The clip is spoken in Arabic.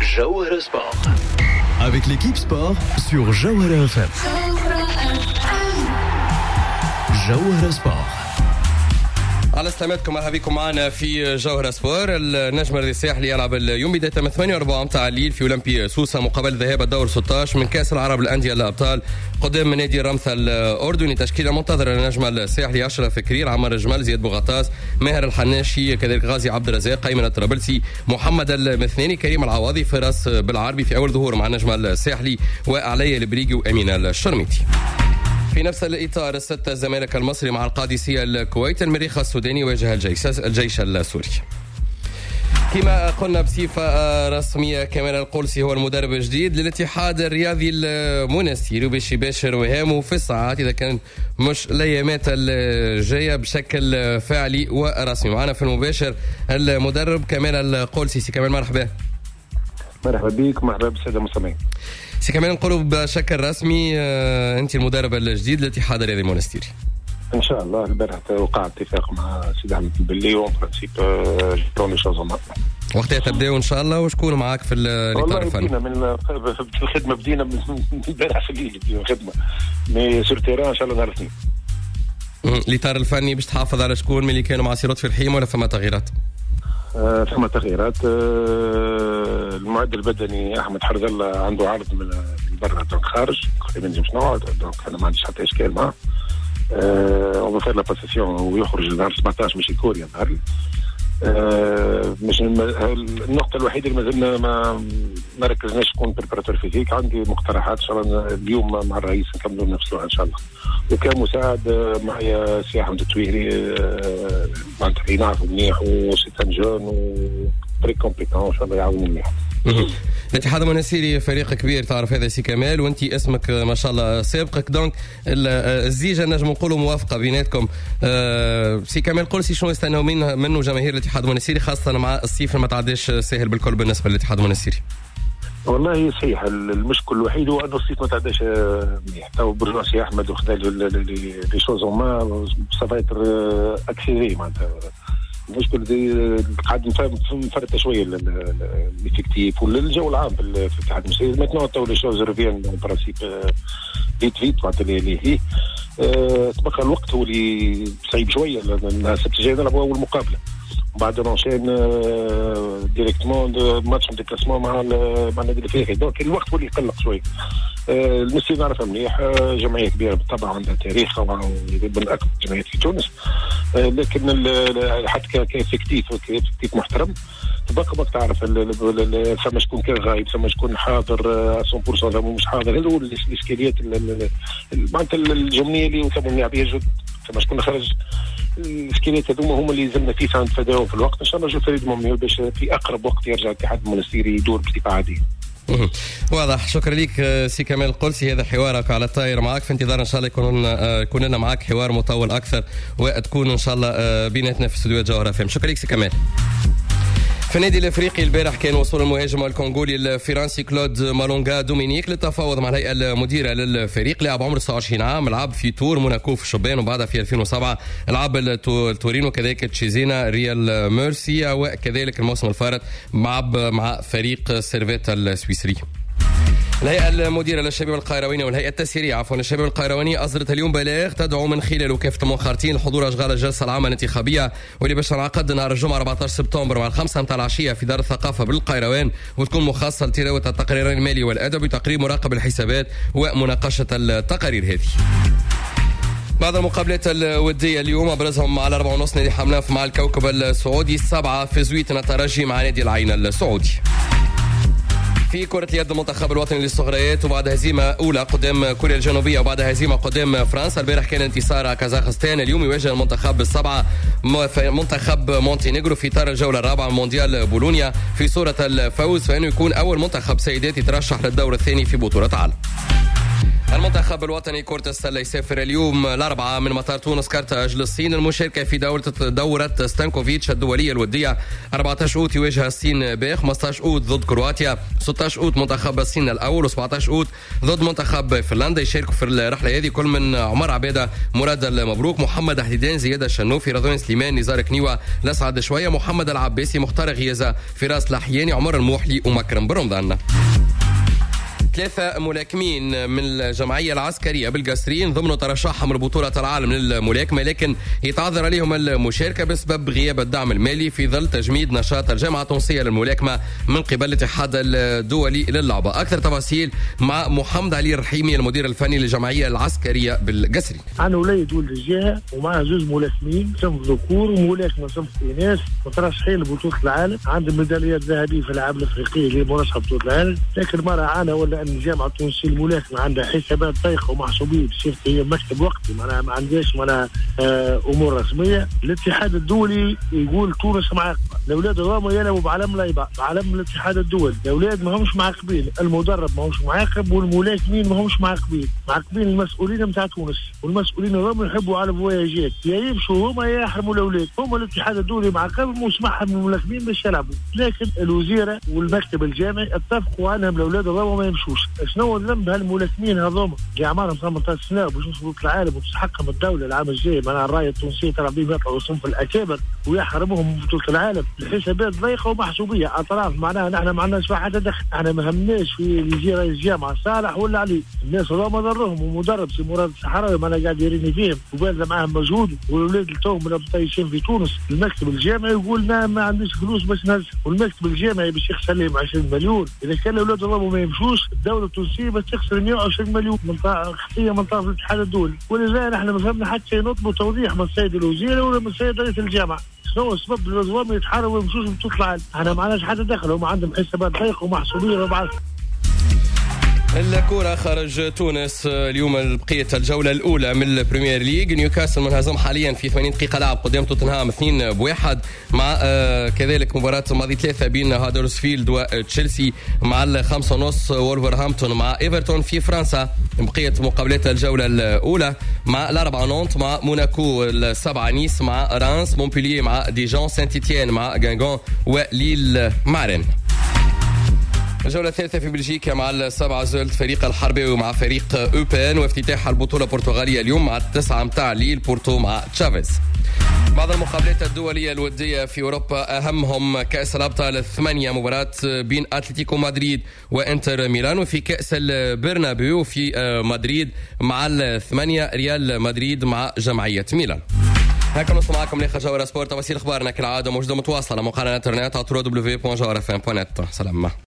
Jawhara Sport. Avec l'équipe sport sur Jawhara FM. Jawhara Sport. على سلامتكم، مرحبا بكم معنا في جوهرة سبور. النجم الساحلي يلعب اليوم بداية 8:04 متاع الليل في أولمبي سوسة مقابل ذهاب الدور 16 من كأس العرب للأندية الأبطال قدام نادي رمثة الأردني. تشكيلة منتظرة النجم الساحلي أشرف كرير، عمر الجمل، زياد بوغطاس، ماهر الحناشي، كذلك غازي عبد الرزاق، أيمن الطرابلسي، محمد المثناني، كريم العواضي، فراس بالعربي في أول ظهور مع النجم الساحلي، وعلي البريقي وأمين الشرميتي. في نفس الإطار الستة الزمالك المصري مع القادسية الكويت، المريخ السوداني يواجه الجيش السوري. كما قلنا بصفة رسمية كمال القلسي هو المدرب الجديد للاتحاد الرياضي المنستيري، وباش يباشر وهامه في الساعات إذا كان مش الأيامات الجاية بشكل فعلي ورسمي. معنا في المباشر المدرب كمال القلسي. سي كمال مرحبا. مرحبا بك، مرحبا بالسادة المستمعين. سي كمال، نقولوا بشكل رسمي أنت المدرب الجديد للاتحاد الرياضي المنستيري. ان شاء الله. البارح وقع اتفاق مع سيد احمد البلي وان برانسيب جبروني شوزمان. وقتها تبداو ان شاء الله، وشكون معاك في الاطار الفني؟ بدينا في الخدمه، بدينا من البارح في الليل بدينا الخدمه، مي سور تيران ان شاء الله نهار الاثنين. الاطار الفني باش تحافظ على شكون من اللي كانوا مع سيروت في الحيم ولا فما تغييرات؟ ثم تغييرات. المعد البدني احمد حرز الله عنده عرض من برا دونك خارج، ما نجمش نقعد، دونك انا ما عنديش حتى اشكال معاه. on va faire la passation ويخرج نهار 17 مش كوريا نهار. مش النقطة الوحيدة اللي ما زلنا ما ركزناش تكون بريباراتور فيزيك. عندي مقترحات ان شاء الله اليوم مع الرئيس نكملوا نفس الوقت ان شاء الله. وكمساعد معايا سي احمد التويهري، معناتها ينعرف منيح وسيتان جون وطريق كومبيتون ان شاء الله يعاونوا منيح. الاتحاد المنستيري فريق كبير تعرف هذا سي كمال، وانت اسمك ما شاء الله سابقك، دونك الزيجه نجم نقولوا موافقه بيناتكم. سي كمال قلسي شنو يستناو منه جماهير الاتحاد المنستيري خاصه مع الصيف ما تعداش ساهل بالكل بالنسبه للاتحاد المنستيري؟ والله صحيح، المشكل الوحيد هو انه الصيف ما تعداش مليح. تو برجع سي احمد وخذا لي شوز ما سافايتر اكسيري. معناتها المشكل قاعد نفرط شويه الافكتيف والجو العام في الاتحاد المنستيري. ماتنو تو لي شوز ريفيان برانسيب فيت معناتها اللي فيه. تبقى الوقت هو اللي صعيب شويه، لان السبت الجاي نلعبوا اول مقابله، بعد نونشين ديريكتمون ماتش ديبلاسمون مع النادي الافريقي. دونك الوقت هو اللي يقلق شويه. المنستيري نعرفها مليح، جمعيه كبيره بالطبع عندها تاريخها من اكبر الجمعيات في تونس، لكن حتى كافكتيف محترم تبقى تعرف فما شكون كان غايب، فما شكون حاضر 100% مش حاضر. هذو الاشكاليات معناتها الجمعيه اللي وثموا لاعبيه جد، فما شكون خرج. الاشكاليات هذوما هما اللي لازمنا فيه نتفاداوهم في الوقت. ان شاء الله نشوف فريد مميز باش في اقرب وقت يرجع الاتحاد المنستيري يدور بصفه عاديه. واضح. شكرا لك سي كمال القلسي، هذا حوارك على الطاير معك، في انتظار ان شاء الله يكون لنا معك حوار مطول اكثر وتكون ان شاء الله بيناتنا في استوديو جوهرة FM. شكرا لك سي كمال. في النادي الافريقي البارح كان وصول المهاجم الكونغولي الفرنسي كلود مالونغا دومينيك للتفاوض مع الهيئه المديره للفريق. لاعب عمره 29 عام، لعب في تور موناكو في الشبان، وبعدها في 2007 لعب التورينو كذلك تشيزينا ريال ميرسي، وكذلك الموسم الفارط مع فريق سيرفيت السويسري. الهيئة المديرة للشباب القيرواني والهيئة التسييرية للشباب القيرواني أصدرت اليوم بلاغ تدعو من خلاله كافة المنخرطين لحضور أشغال الجلسة العامة الانتخابية، واللي باش تنعقد نهار الجمعة 14 سبتمبر مع 5 متاع العشية في دار الثقافة بالقيروان، وتكون مخصصة لتلاوة التقريرين المالي والأدبي وتقرير مراقب الحسابات ومناقشة التقارير هذه. بعد المقابلات الودية اليوم أبرزهم على 4:30 نادي حملاف مع الكوكب السعودي، 7 في زويتنا الترجي مع نادي العين السعودي. في كرة اليد المنتخب الوطني للصغريات، وبعد هزيمة أولى قدام كوريا الجنوبية وبعد هزيمة قدام فرنسا البارح كان انتصار كازاخستان. اليوم يواجه المنتخب السبعة منتخب مونتينيغرو في إطار الجولة الرابعة من مونديال بولونيا في صورة الفوز، فإنه يكون أول منتخب سيدات يترشح للدور الثاني في بطولة العالم. المنتخب الوطني كرة السلة يسافر اليوم الأربعاء من مطار تونس كارتاج للصين المشاركة في دورة ستانكوفيتش الدولية الودية. 14 أوت يواجه الصين ب 15 أوت ضد كرواتيا، 16 أوت منتخب الصين الأول، و17 أوت ضد منتخب فنلندا. يشاركوا في الرحلة هذه كل من عمر عبادة، مراد المبروك، محمد حديدان، زياد الشنوفي، رضوان سليمان، نزار كنيوة، لسعد شوية، محمد العباسي، مختار غيازة، فراس الأحياني، عمر الموحلي ومكرم برمضان. 3 ملاكمين من الجمعية العسكرية بالقصرين ضمن ترشحهم لبطولة العالم للملاكمة، لكن يتعذر عليهم المشاركة بسبب غياب الدعم المالي في ظل تجميد نشاط الجامعة التونسية للملاكمة من قبل الاتحاد الدولي للعبة. أكثر تفاصيل مع محمد علي الرحيمي المدير الفني للجمعية العسكرية بالقصري. أنا وليد ولد الجهة ومعه زوج ملاكمين صنف ذكور وملاكمة صنف إناث مترشحين لبطولة العالم، عندهم ميداليات ذهبية في الألعاب الأفريقية اللي مرشحة بطولة العالم، لكن مرة عانى ولا أن الجامعة التونسية الملاكمة عندها حسابات ضيقة ومحسوبية بصير هي مكتب وقتي، معناها ما عندهاش أمور رسمية. الاتحاد الدولي يقول تونس معاقبة، الأولاد هذوما يلعبوا بعلم لايبة بعلم الاتحاد الدولي، الأولاد ما همش معاقبين، المدرب ما همش معاقب والملاكمين ما همش معاقبين المسؤولين نتاع تونس، والمسؤولين هذوما يحبوا على فواياجات، يا يمشوا هما يا يحرموا الأولاد، هما الاتحاد الدولي معاقبهم وسمحهم الملاكمين باش يلعبوا، لكن الوزيرة والمكتب الجامعي اتفقوا أنهم الأولاد هذوما ما يمشوش. شنو الذنب هالملاكمين هذوما اللي اعمارهم 18 سنه باش يوصلوا العالم وتستحقهم الدوله العام الجاي، معناها الرايه التونسيه ترى بهم يطلعوا صنف الاكابر ويحرموهم من بطوله العالم. الحسابات ضيقه ومحسوبيه اطراف، معناها نحن ما عندناش واحد دخل، احنا ما همناش في اللي رئيس الجامعه صالح ولا علي، الناس هذوما ضرهم، ومدرب سي مراد الصحراوي ما انا قاعد يريني فيهم وباذل معاهم مجهود، والاولاد اللي توهم مطيشين في تونس المكتب الجامعي يقول ما عنديش فلوس باش نهز، والمكتب الجامعي باش يخسر لهم 20 مليون، اذا كان الاولاد هذوما ما يمشوش الدوله التونسيه بس تخسر 120 مليون خفيه من طرف الاتحاد الدولي. ولذا نحن ما فهمنا حتى نطلبوا توضيح من السيد الوزير ولا من السيد رئيس الجامعه شنو السبب النظام يتحاربوا ويمشوش بطولة العالم. احنا ما عندناش حتى دخل، هم عندهم حسابات ضيقه ومحسوبيه وبعض. الكرة خرج تونس اليوم بقية الجولة الأولى من البريمير ليج. نيوكاسل منهزم حاليا في 80 دقيقة لعب قدام توتنهام 2-1، مع كذلك مباراة ماضي 3 بين هادرسفيلد وتشيلسي، مع 5:30 وولفرهامبتون مع إيفرتون في فرنسا. بقية مقابلات الجولة الأولى مع 4 نونت مع موناكو، 7 نيس مع رانس، مونبلييه مع ديجون، سانت إتيان مع غانغون، وليل مع رين. الجولة الثالثة في بلجيكا مع 7 زولت فريق الحربي مع فريق أوبان، وافتتاح البطولة البرتغالية اليوم مع 9 متاع ليل بورتو مع تشافيز. بعض المقابلات الدولية الودية في أوروبا أهمهم كأس الأبطال 8 مباراة بين أتلتيكو مدريد وإنتر ميلان، وفي كأس البرنابيو في مدريد مع 8 ريال مدريد مع جمعية ميلان. هكذا نوصل معكم لآخر جولة سبورت. تفاصيل أخبارنا كالعادة موجودة متواصلة على موقعنا الإنترنت على www.jawrfm.net. سلام.